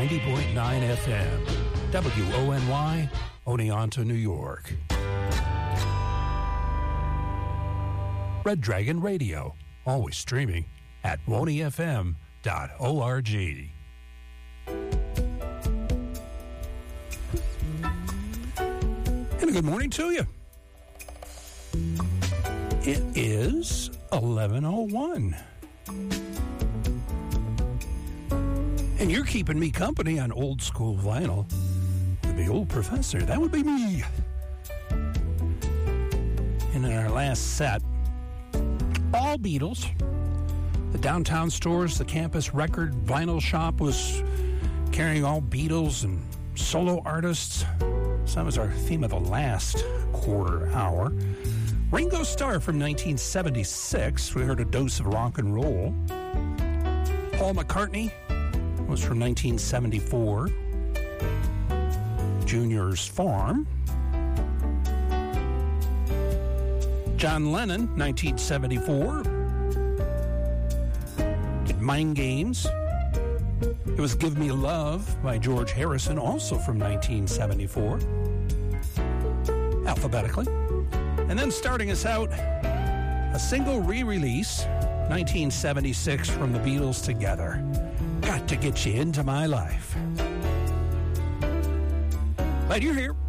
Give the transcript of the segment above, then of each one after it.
90.9 FM, WONY, Oneonta, New York. Red Dragon Radio, always streaming at wonyfm.org. And a good morning to you. It is 11:01. And you're keeping me company on Old School Vinyl with the Old Professor. That would be me. And in our last set, all Beatles. The downtown stores, the campus record vinyl shop was carrying all Beatles and solo artists. So that was our theme of the last quarter hour. Ringo Starr from 1976. We heard a dose of rock and roll. Paul McCartney was from 1974. Junior's Farm. John Lennon, 1974. Mind Games. It was Give Me Love by George Harrison, also from 1974. Alphabetically. And then starting us out, a single re-release, 1976 from the Beatles Together. Got to Get You Into My Life. Glad you're here.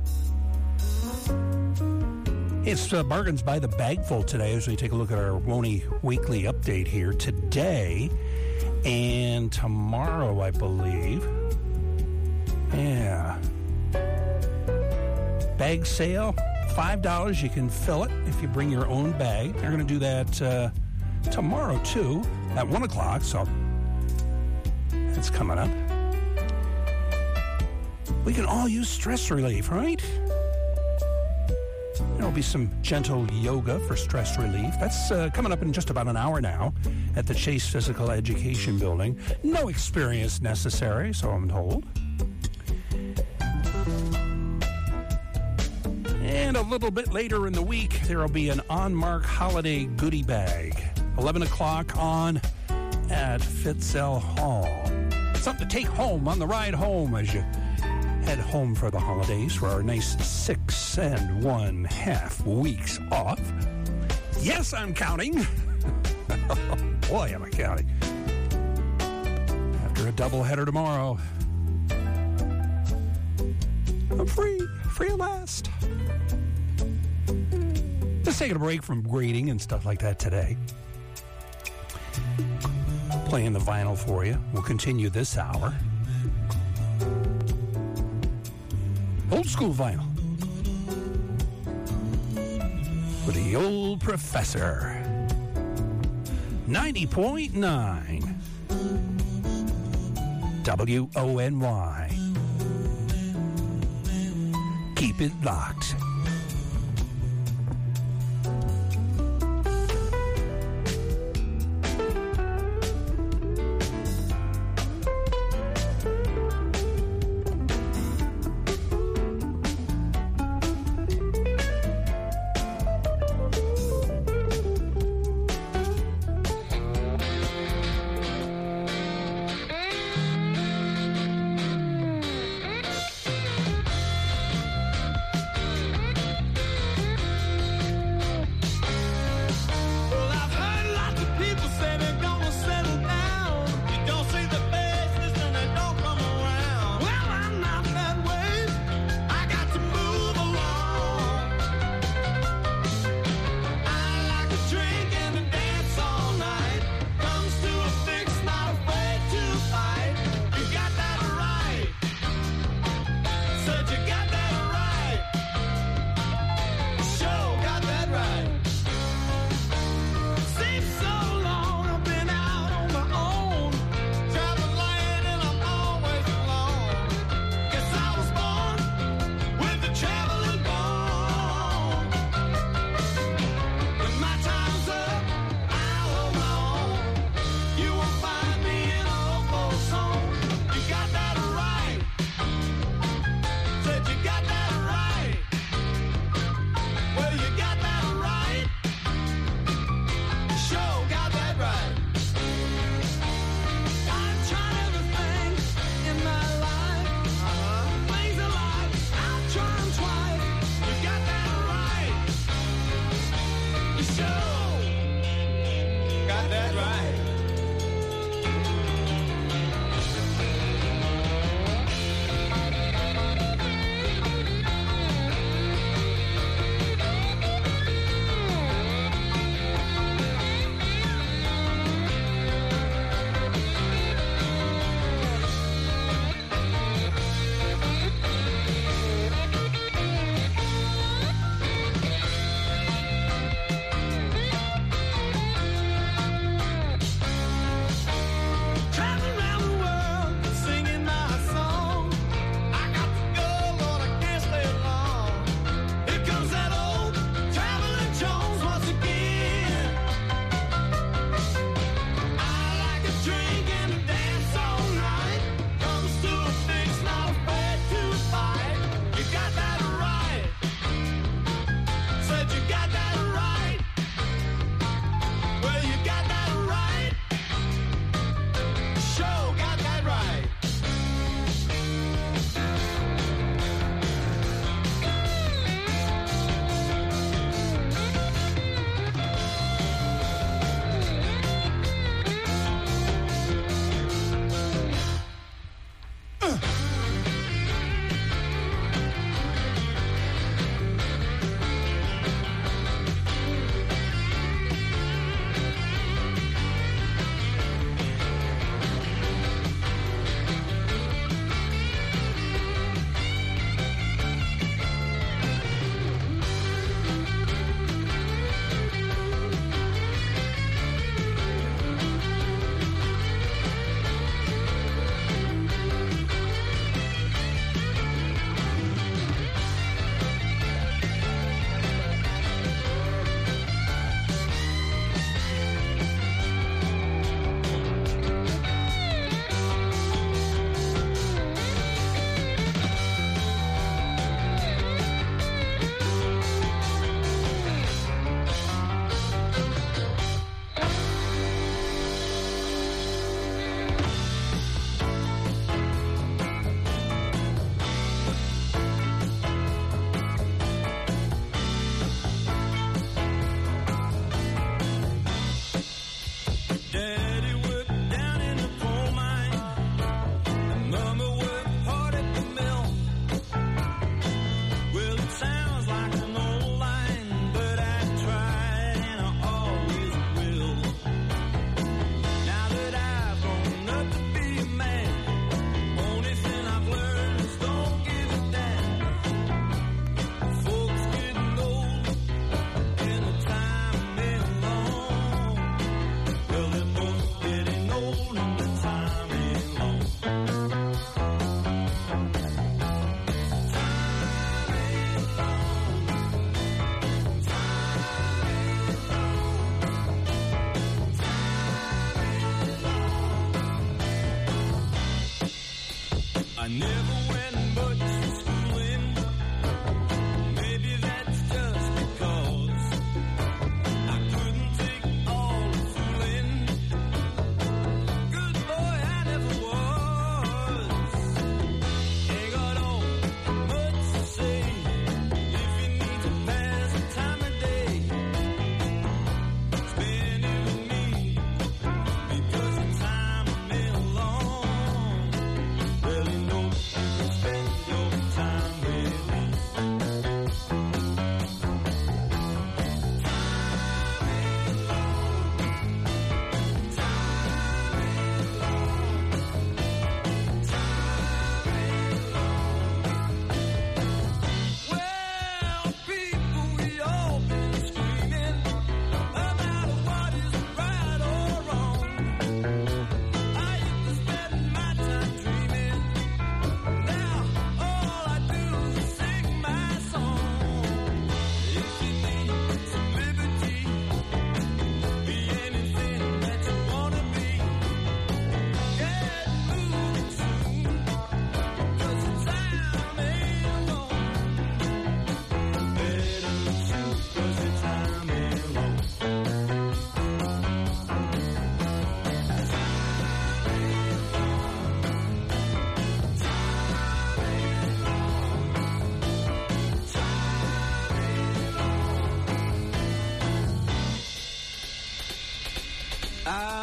It's Bargains by the Bagful today as we take a look at our Wony Weekly Update here today and tomorrow, I believe. Yeah. Bag sale, $5. You can fill it if you bring your own bag. They're going to do that tomorrow, too, at 1 o'clock, so that's coming up. We can all use stress relief, right? There'll be some gentle yoga for stress relief. That's coming up in just about an hour now at the Chase Physical Education Building. No experience necessary, so I'm told. And a little bit later in the week, there will be an On-Mark Holiday Goodie Bag. 11 o'clock on at Fitzel Hall. Something to take home on the ride home as you head home for the holidays for our nice 6 1/2 weeks off. Yes, I'm counting. Oh, boy, am I counting. After a doubleheader tomorrow, I'm free at last. Just taking a break from grading and stuff like that today. Playing the vinyl for you. We'll continue this hour. Old School Vinyl with the Old Professor. 90.9 WONY. Keep it locked.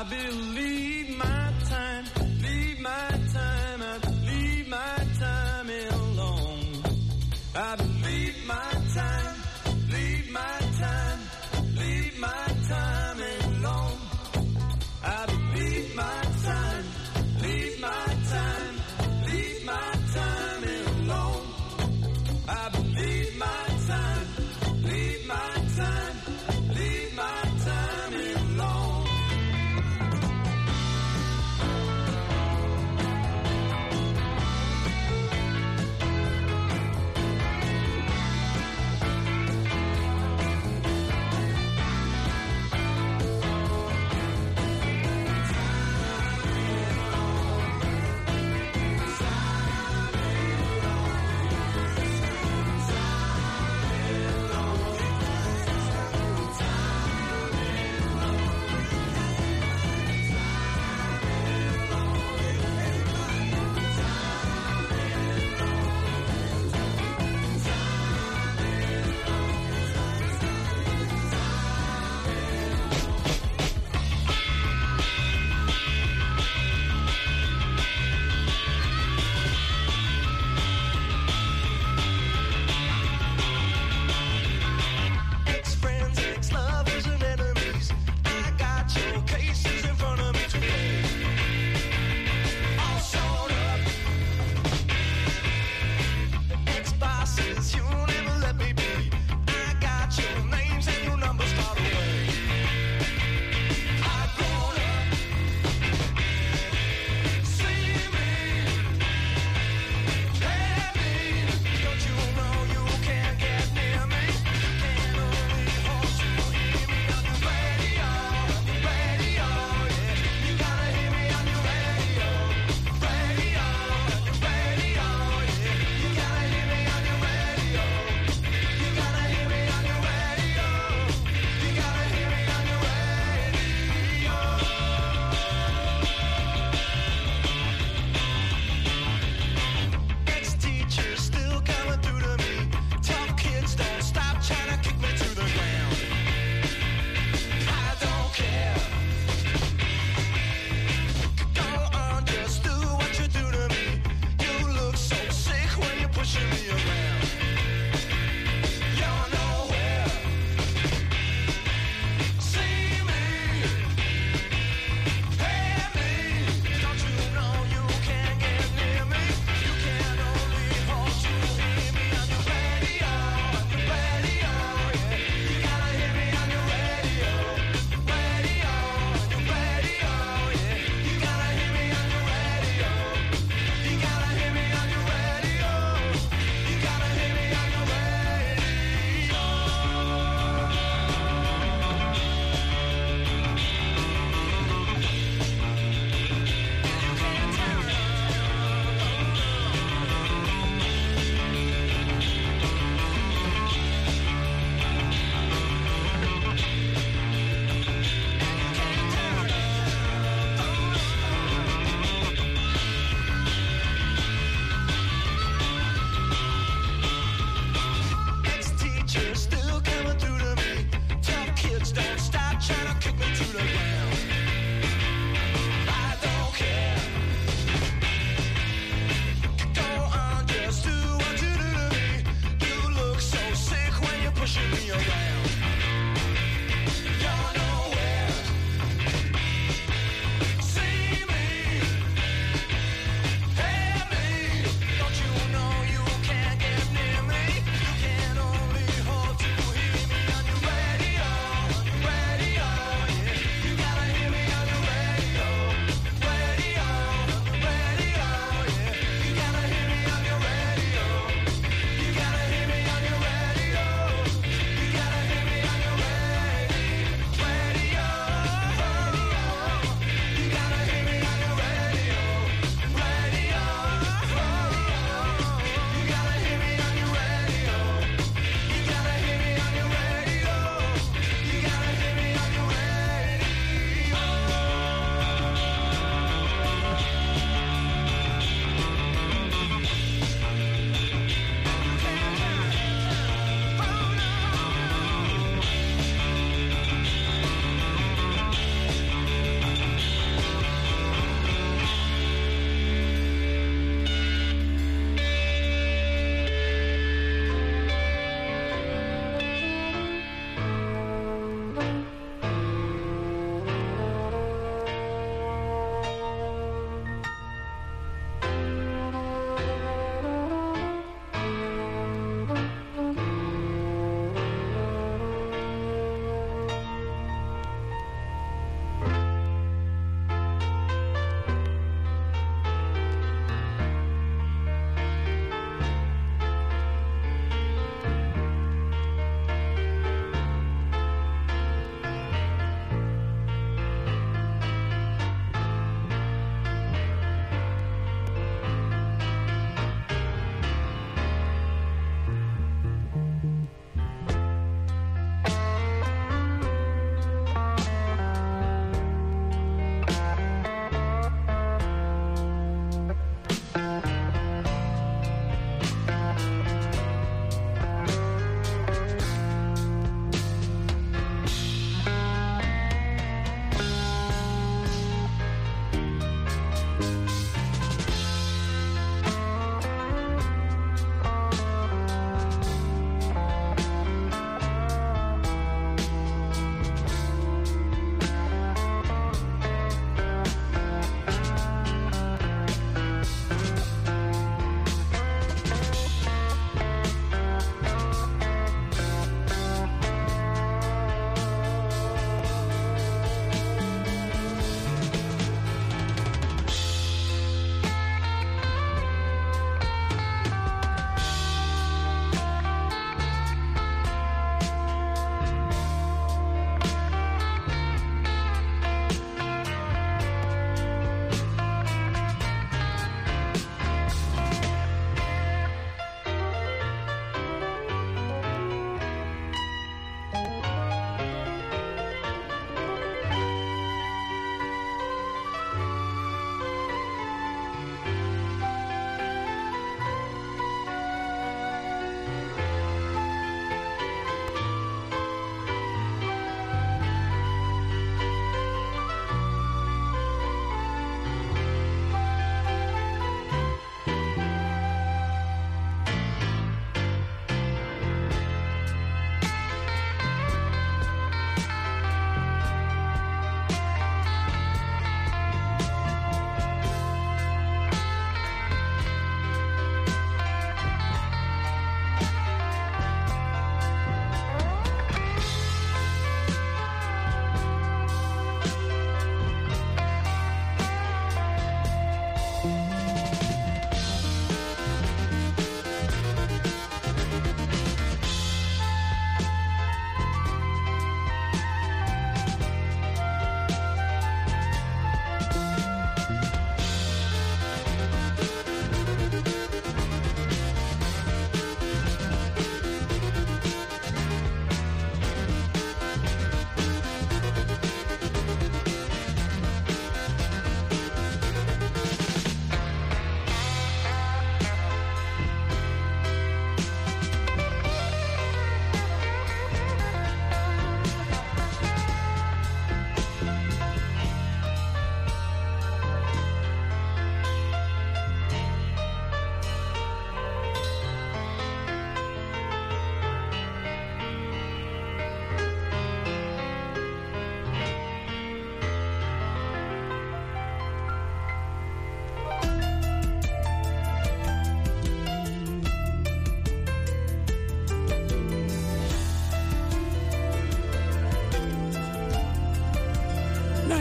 believe my time, leave my time, I leave my time alone. I believe my time, leave my time, leave my time alone. I believe my time, leave my time, leave my time alone. I believe my time, leave my time, leave my time alone.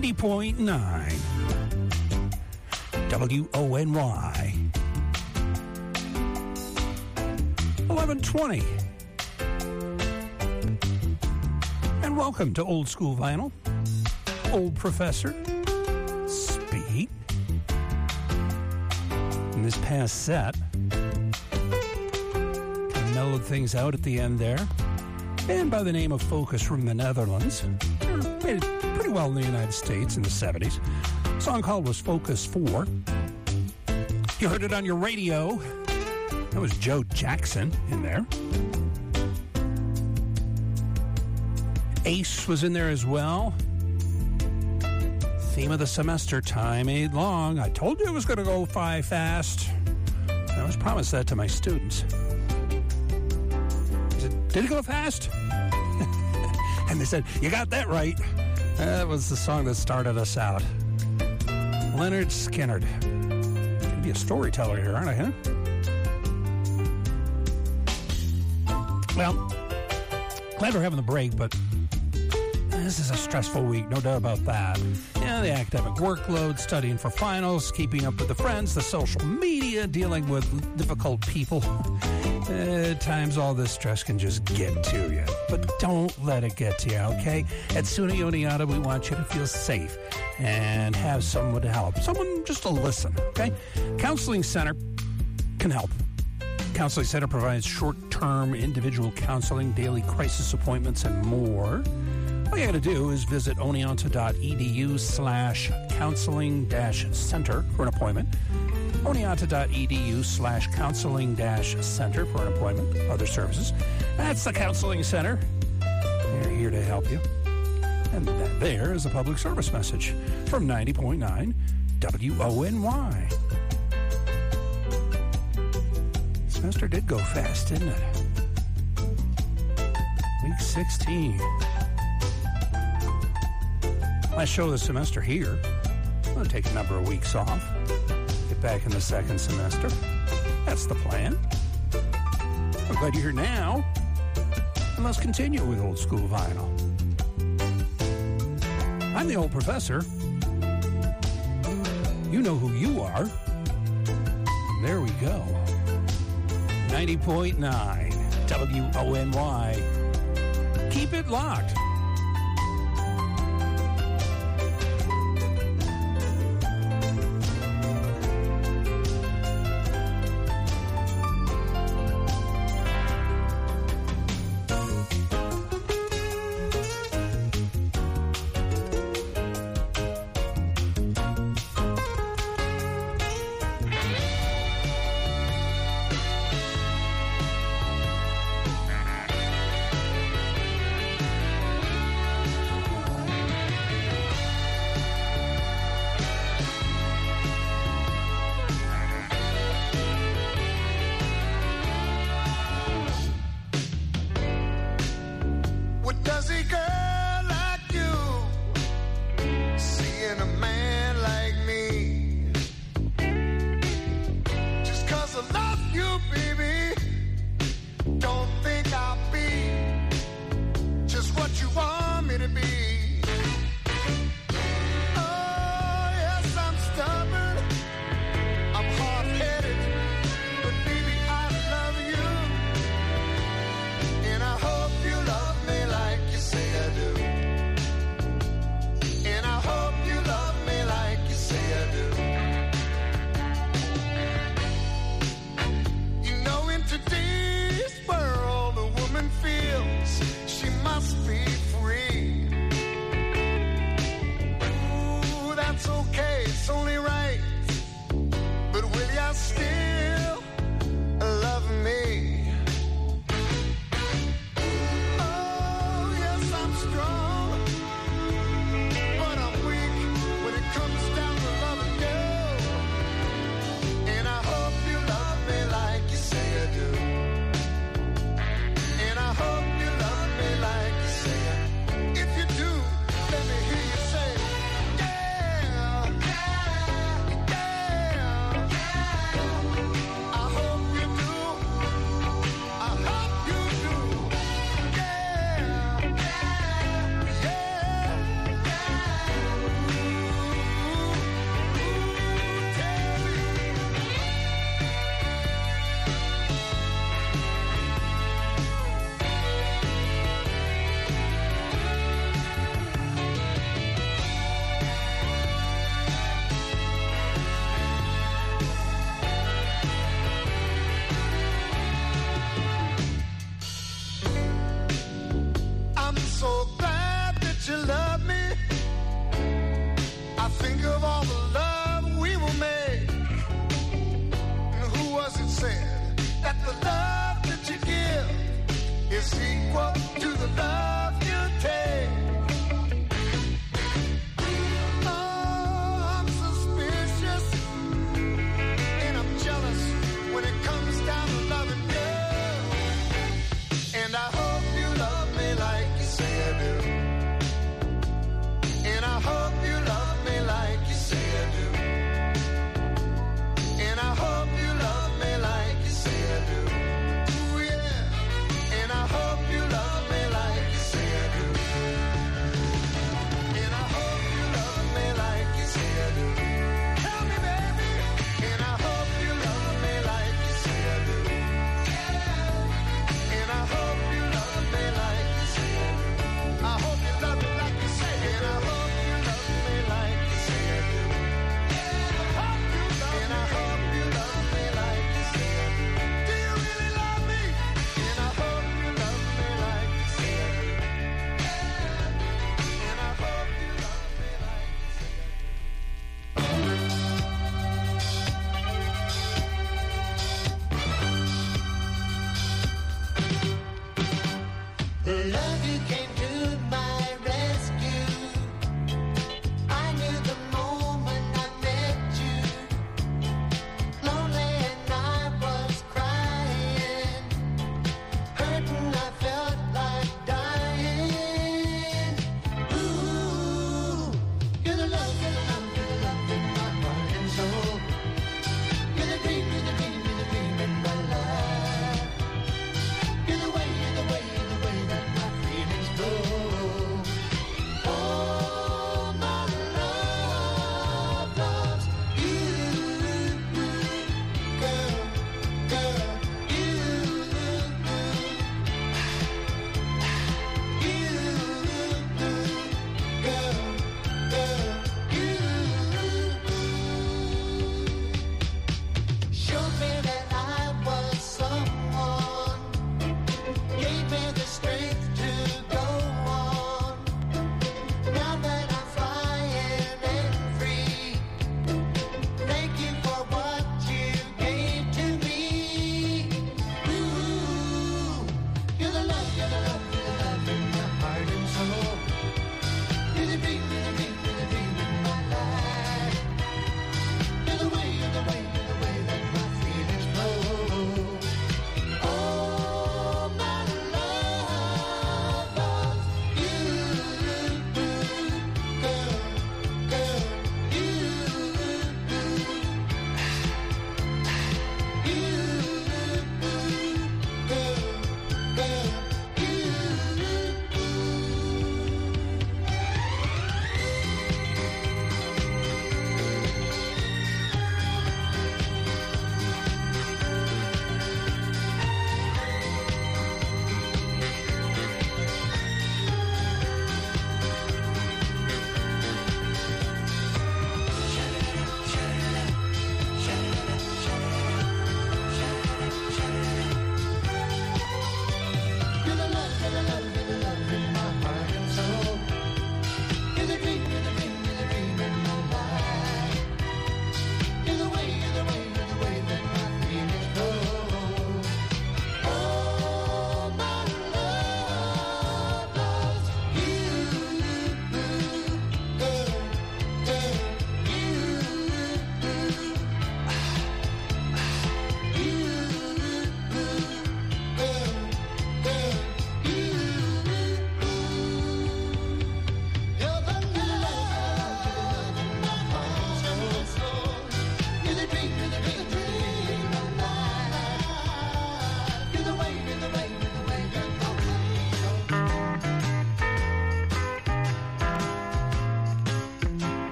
90.9 WONY. 11:20. And welcome to Old School Vinyl. Old Professor Speak. In this past set, mellowed things out at the end there. And by the name of Focus from the Netherlands. Made it pretty well in the United States in the 70s. The song called was Focus 4. You heard it on your radio. That was Joe Jackson in there. Ace was in there as well. Theme of the semester, time ain't long. I told you it was going to go fast. I always promised that to my students. I said, did it go fast? And they said, you got that right. That was the song that started us out. Leonard Skinner. Could be a storyteller here, aren't I, huh? Well, glad we're having the break, but this is a stressful week, no doubt about that. Yeah, the academic workload, studying for finals, keeping up with the friends, the social media, dealing with difficult people. At times, all this stress can just get to you. But don't let it get to you, okay? At SUNY Oneonta, we want you to feel safe and have someone to help. Someone just to listen, okay? Counseling Center can help. Counseling Center provides short-term individual counseling, daily crisis appointments, and more. All you got to do is visit oneonta.edu/counseling-center for an appointment. oneonta.edu/counseling-center for an appointment. Other services. That's the Counseling Center. They're here to help you. And that there is a public service message from 90.9 WONY. Semester did go fast, didn't it? Week 16. Last show of the semester here. I'm going to take a number of weeks off. Get back in the second semester. That's the plan. I'm glad you're here now. And let's continue with Old School Vinyl. I'm the Old Professor. You know who you are. There we go. 90.9 WONY. Keep it locked.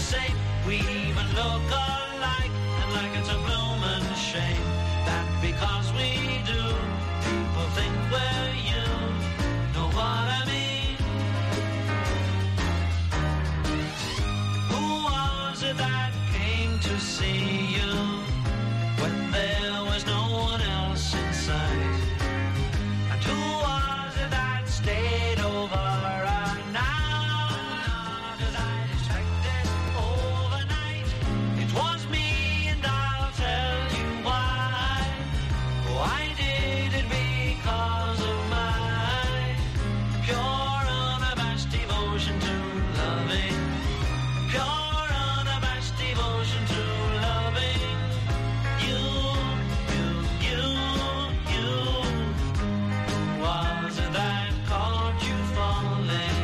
same. We even look alike, and like it's a bloomin' shame that because we do, people think we're you. Know what I mean? Who was it that came to see you when there was no one else in sight? And who was it that stayed over our night? Did I expect it overnight? It was me, and I'll tell you why. Oh, I did it because of my pure, unabashed devotion to loving. Pure, unabashed devotion to loving you, you, you, you. Was it that caught you falling?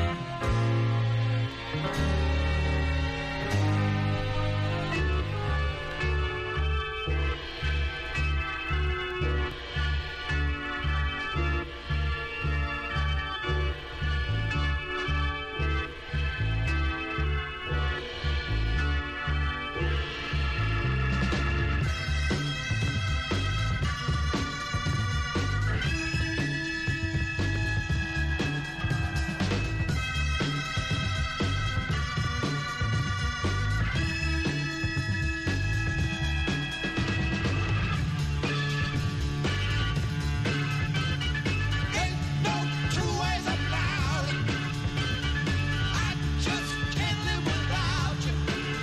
Ain't no two ways about it. I just can't live without you.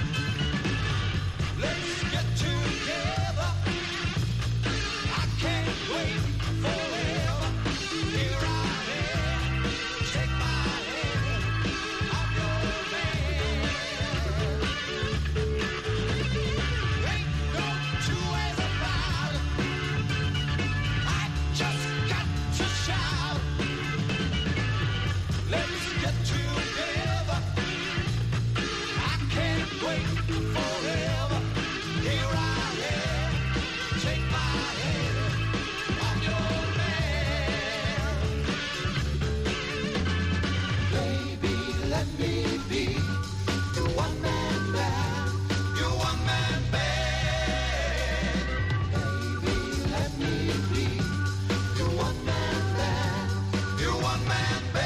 Let's get together. I can't wait forever. Here I am. Take my hand. I'm your man. Ain't no two ways about it. I just got to shout. Let's get together. I can't wait forever. Here I am. Take my hand. I'm your man. Baby, let me be your one-man band. Your one-man band. Baby, let me be your one-man band. Your one-man band.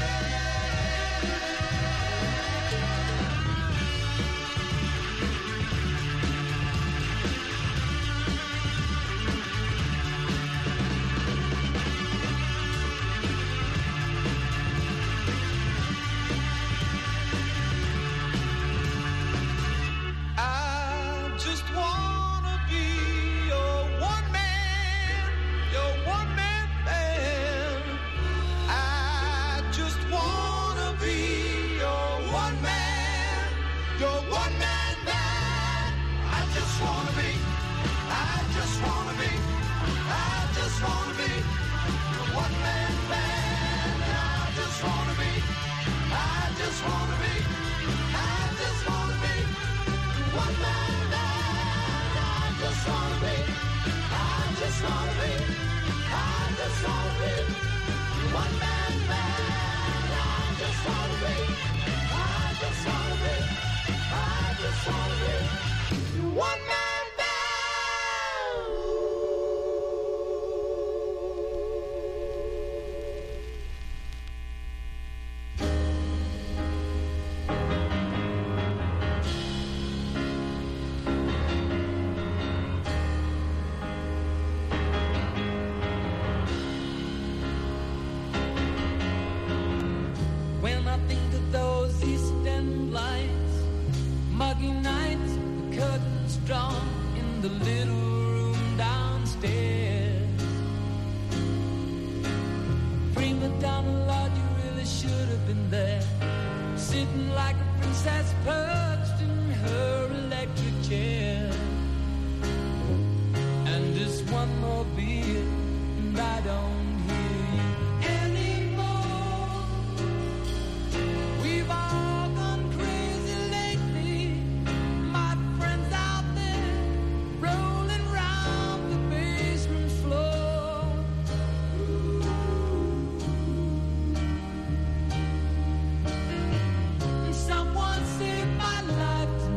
I just wanna be your one-man band. I just wanna be your one-man band. I just wanna be, I just wanna be, I just wanna be your one-man band. I just wanna be, I just wanna be, I just wanna be your one-man band. I just wanna be, I just wanna be, I just wanna be your one-man band. I just wanna be, I just wanna be, I just wanna be your one-man band. When I think of those East End lights, muggy nights, the curtains drawn in the little room downstairs. Prima donna, Lord, you really should have been there, sitting like a princess perched in her electric chair. And this one more beer, and I don't hear you anymore. We've all gone crazy lately, my friends out there rolling round the basement floor. And someone saved my life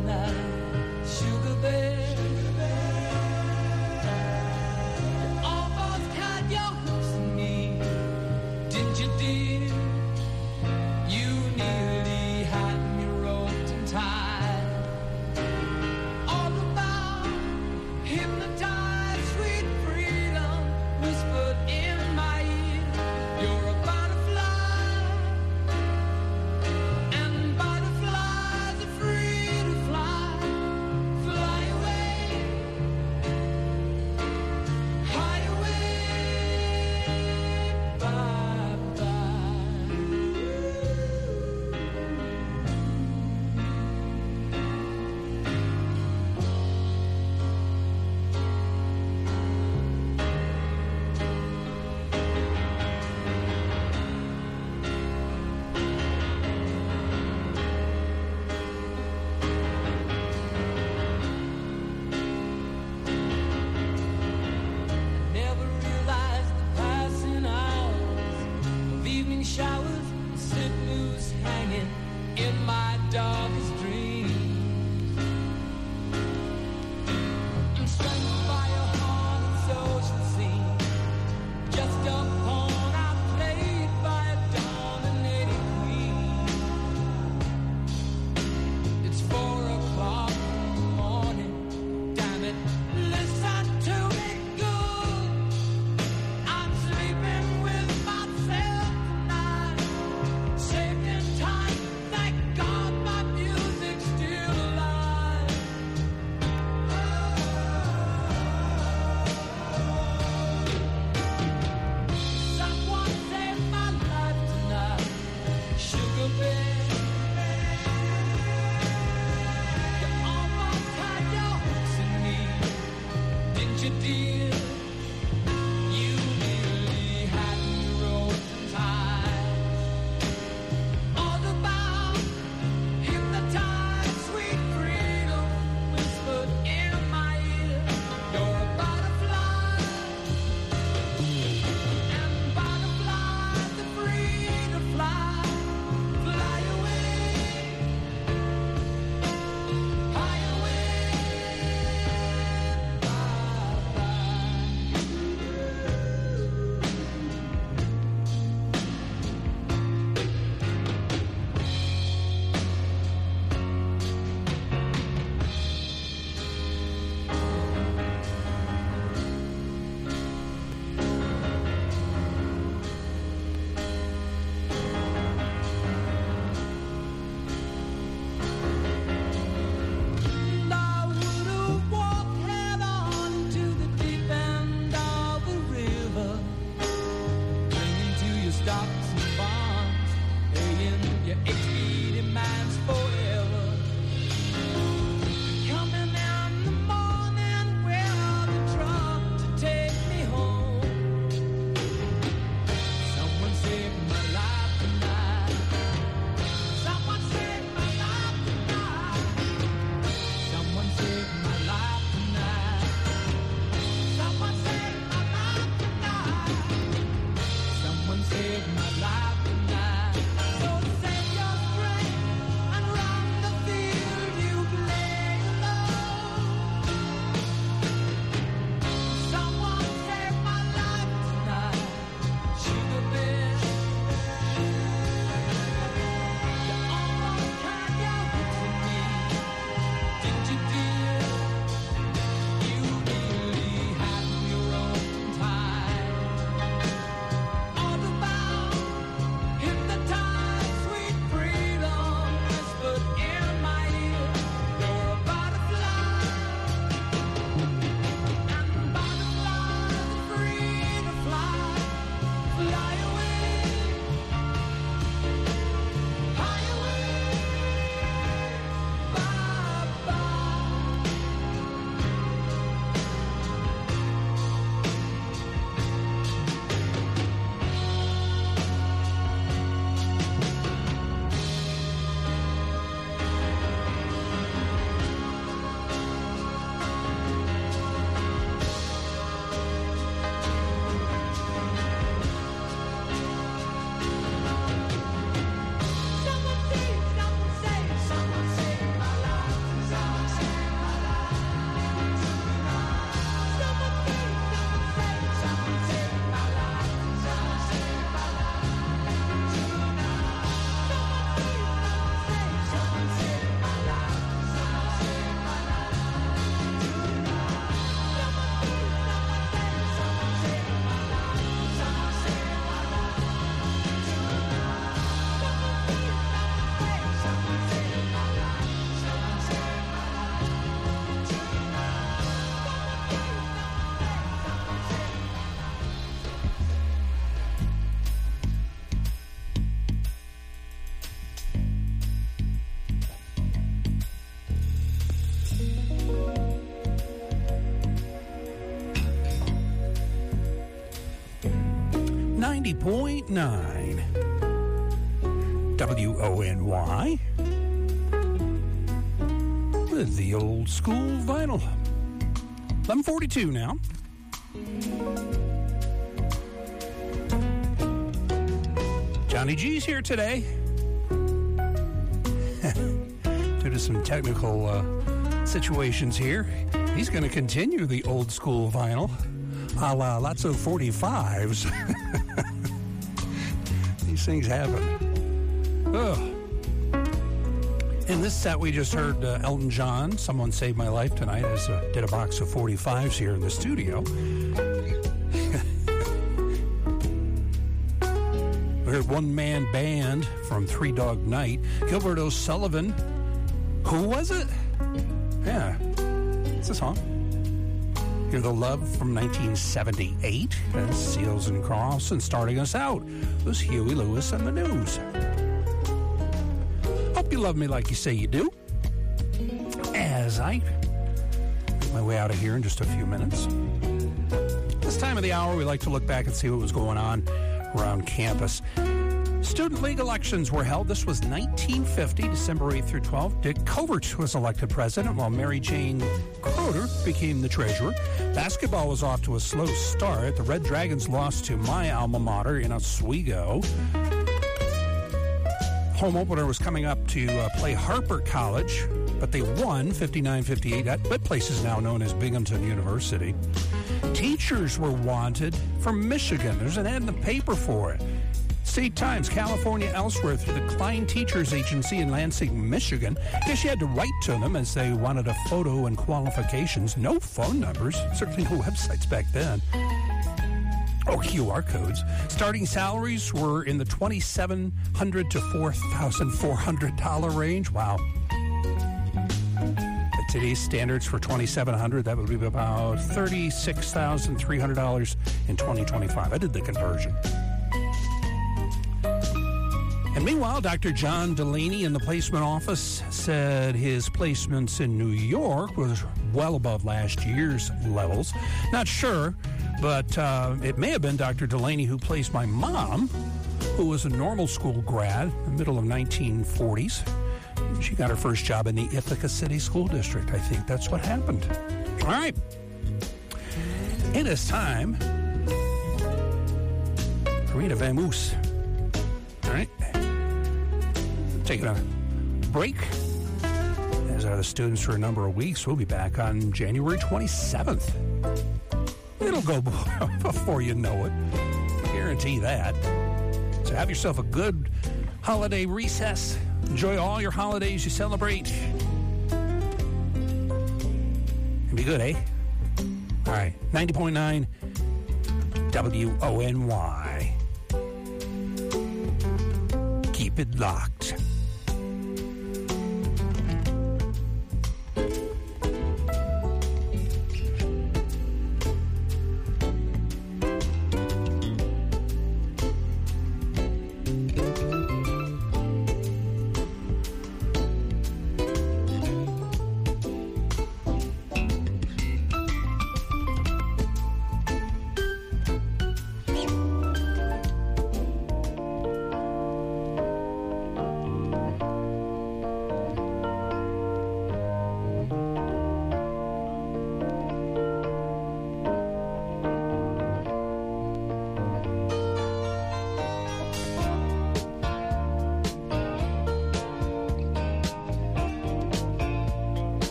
90.9 WONY with the old school vinyl. 11:42 now. Johnny G's here today. Due to some technical situations here, he's going to continue the old school vinyl a la Lotso 45s. These things happen. Oh. In this set, we just heard Elton John, Someone Saved My Life Tonight, as did a box of 45s here in the studio. We heard One Man Band from Three Dog Night. Gilbert O'Sullivan. Who was it? Yeah, it's a song. Hear The Love from 1978. That's Seals and Crofts. And starting us out was Huey Lewis and the News. Hope you love me like you say you do. As I make my way out of here in just a few minutes. This time of the hour, we like to look back and see what was going on around campus. Student league elections were held. This was 1950, December 8th through 12th. Dick Covert was elected president, while Mary Jane Croder became the treasurer. Basketball was off to a slow start. The Red Dragons lost to my alma mater in Oswego. Home opener was coming up to play Harper College, but they won 59-58. That place is now known as Binghamton University. Teachers were wanted from Michigan. There's an ad in the paper for it. State Times, California Ellsworth declined teachers agency in Lansing, Michigan. I guess you had to write to them as they wanted a photo and qualifications. No phone numbers, certainly no websites back then. Oh, QR codes. Starting salaries were in the $2,700 to $4,400 range. Wow. At today's standards for $2,700, that would be about $36,300 in 2025. I did the conversion. And meanwhile, Dr. John Delaney in the placement office said his placements in New York was well above last year's levels. Not sure, but it may have been Dr. Delaney who placed my mom, who was a normal school grad in the middle of 1940s. She got her first job in the Ithaca City School District. I think that's what happened. All right. It is time for Rita Van Moose. All right. Taking a break, as are the students for a number of weeks. We'll be back on January 27th. It'll go before you know it. I guarantee that. So have yourself a good holiday recess. Enjoy all your holidays you celebrate. And be good, eh? All right. 90.9 WONY. Keep it locked.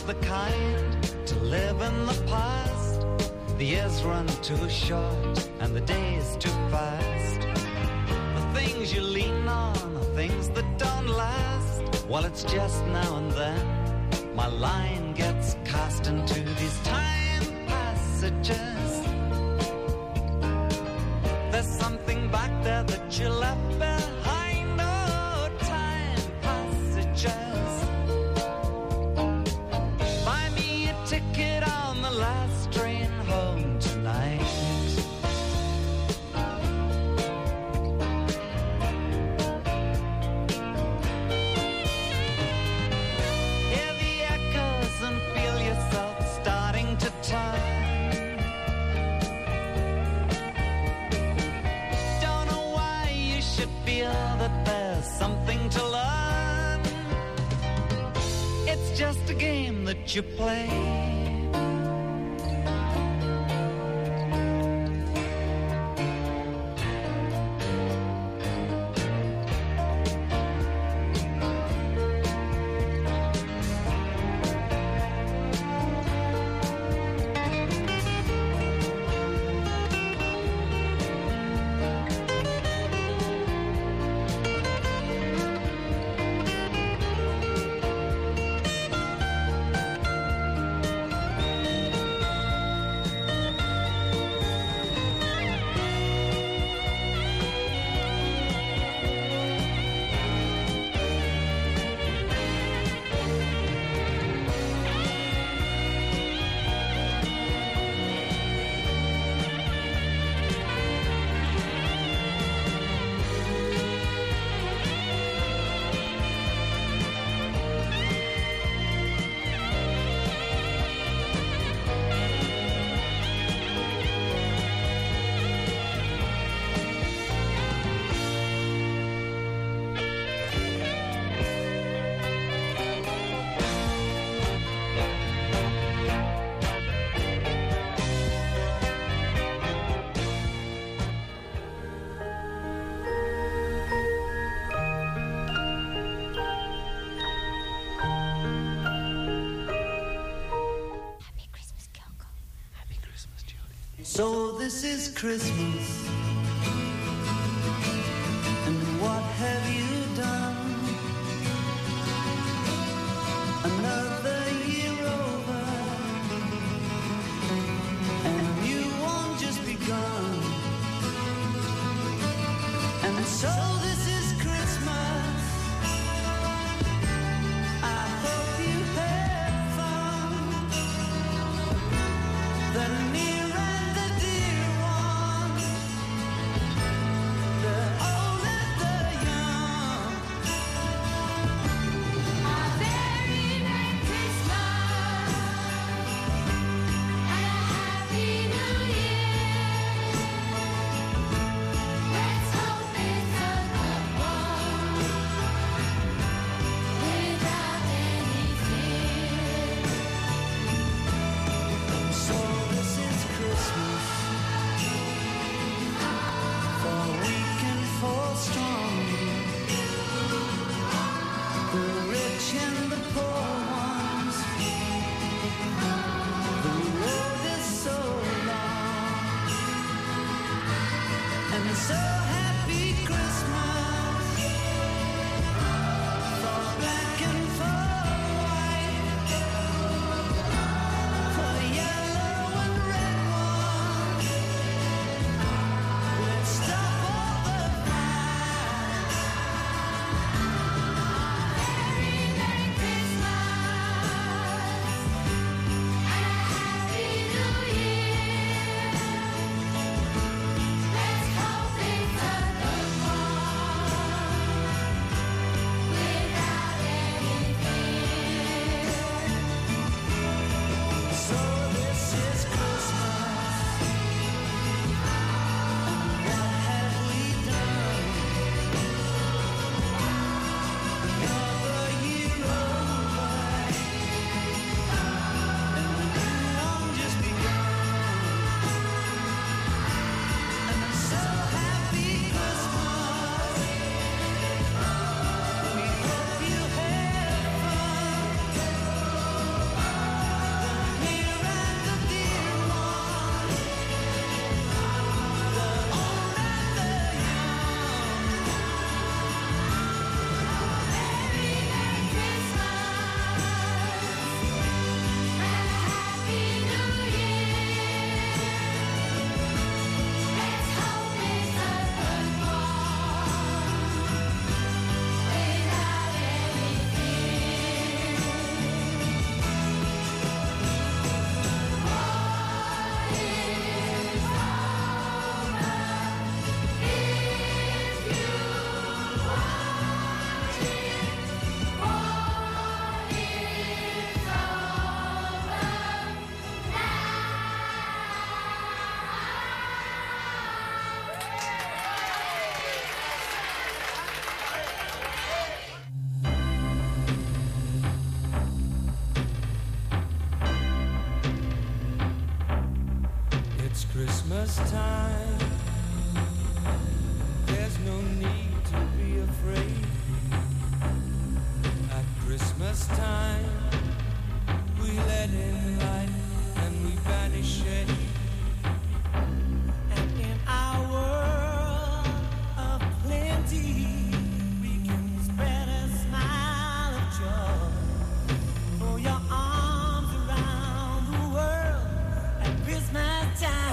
the kind to live in the past. The years run too short and the days too fast. The things you lean on are things that don't last. Well, it's just now and then my line gets cast into these time passages. There's something back there that you left behind. Oh, time passages. Buy me a ticket on the last train home tonight. Hear the echoes and feel yourself starting to turn. Don't know why you should feel that there's something to learn. It's just a game that you play. So this is Christmas, and what have you done? Another year over, and a new one just begun. And so this is Christmas, I hope you had fun. The near and the dear ones Christmas time, there's no need to be afraid. At Christmas time, we let in light and we banish it. And in our world of plenty, we can spread a smile of joy. Throw your arms around the world at Christmas time.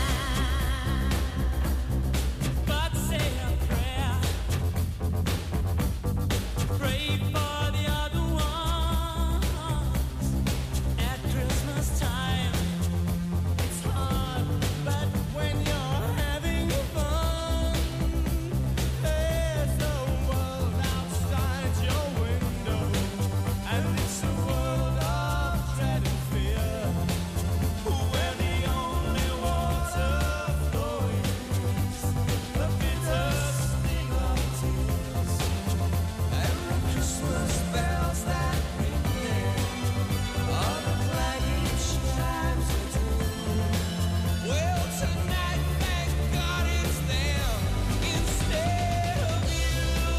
But say a prayer, pray for the other ones. At Christmas time, it's hard, but when you're having fun, there's a world outside your window, and it's a world of dread and fear, where the only water flowing is the bitter sting of tears, and the Christmas bells that ring there are the clanging chimes of doom. Well, tonight, thank God it's them instead of you.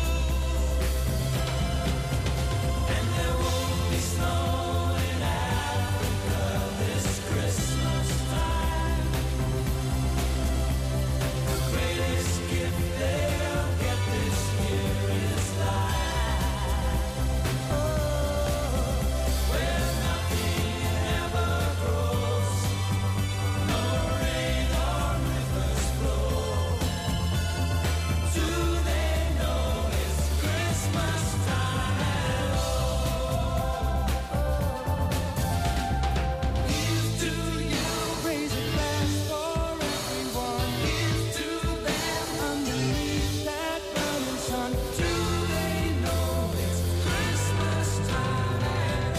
And there won't be snow in Africa this Christmas time. The greatest gift they'll get this year is life. Where nothing ever grows, no rain or rivers flow. Do they know it's Christmas time at all? Here's to you, raise a glass for everyone. Here's to them underneath that burning sun. Do they know it's Christmas time at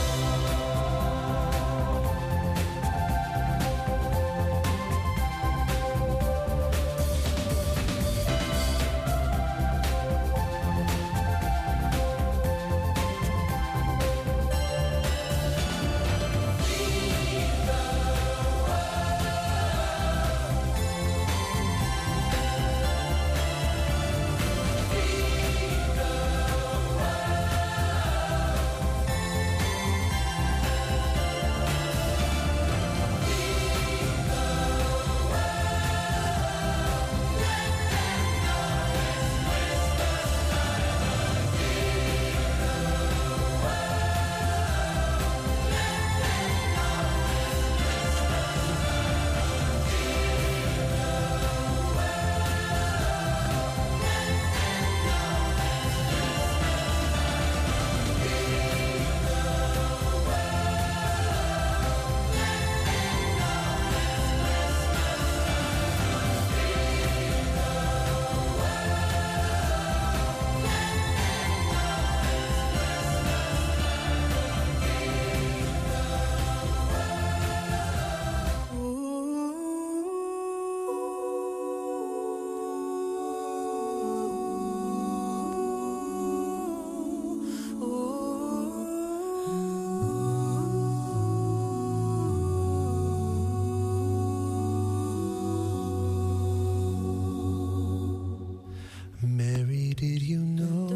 Mary, did you know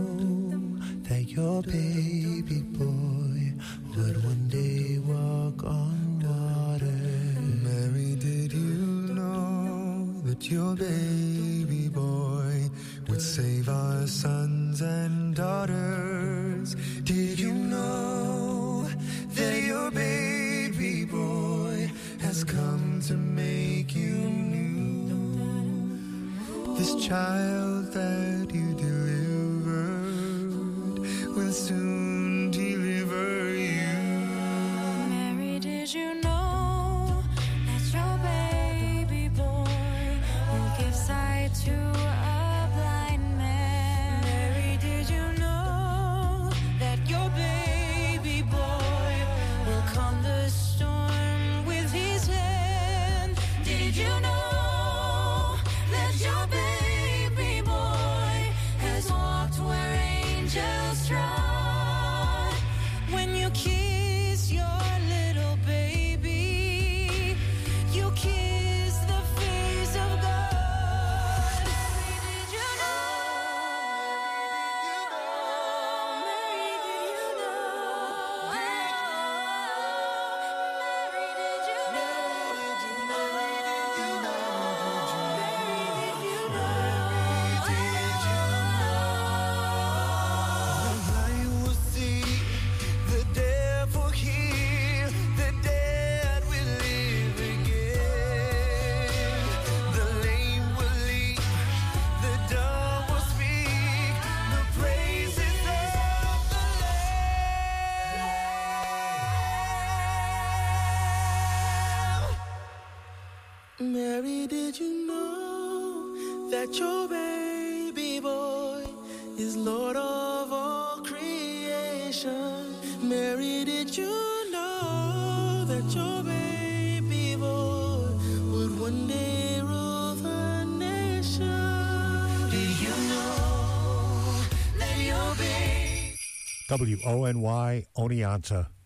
that your baby boy would one day walk on water? Mary, did you know that your baby boy would save our sons and daughters? Did you know that your baby boy has come to make you new? This child that you delivered will soon deliver you. Mary, did you know that your baby boy will give sight to a blind man? Mary, did you know that your baby boy will calm the storm with his hand? Did you know that your baby boy has walked where angels trod? that your baby boy is Lord of all creation? Mary, did you know that your baby boy would one day rule the nation? Did you know that your baby... WONY Oneonta.